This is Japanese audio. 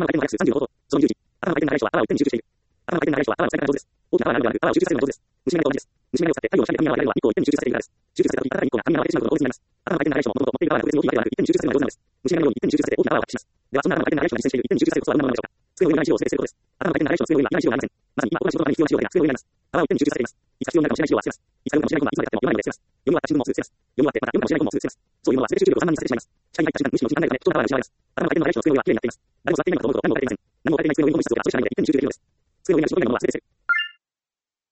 回転の回数35と、その10時。頭の回転の長い人は泡を一手に集中している。頭の回転の長い人は泡を使い方が上手です。大きな泡があるのではなく、泡を集中させるのが上手です。虫眼鏡と同じです。虫眼鏡を使って太陽を光で髪や泡を当てるのは日光を一手に集中させているからです。集中させた時、暖かい日光が髪や泡でしまうことの効率になります。頭の回転の長い人も元々持っている泡が特別に大きいわけではなく、一手に集中させるのが上手なのです。虫眼鏡のように一手に集中させて大きな泡を発揮します。では、そんな頭の回転の長い人が実践している一手に集中させるコツはどんなものなのでしょうか。机の上にない資料を整理することです。頭の回転の長い人の机の上には意外な資料がありません。まさに今ここの仕事のために必要な資料が机の上にあります。泡を一手に集中させています。いつか必要になるかもしれない資料は捨てます。いつか読むかもしれない本はいつまで経っても読まないので捨てます。読み終わった新聞もすぐ捨てます。読み終わってまた読むかもしれない本もすぐ捨てます。そういうものは全て集中力を散漫にさせてしまいます。視界に入った瞬間、無意識のうちに考えるため、貴重な泡が失われます。頭の回転の長い人の机の上はきれいになっています。誰も座っていないのかと思うと何も書いていません。何も書いていない机の上に本も一つとか少しないので一手に集中できるのです。机の上にある仕事以外のものは全て捨てる。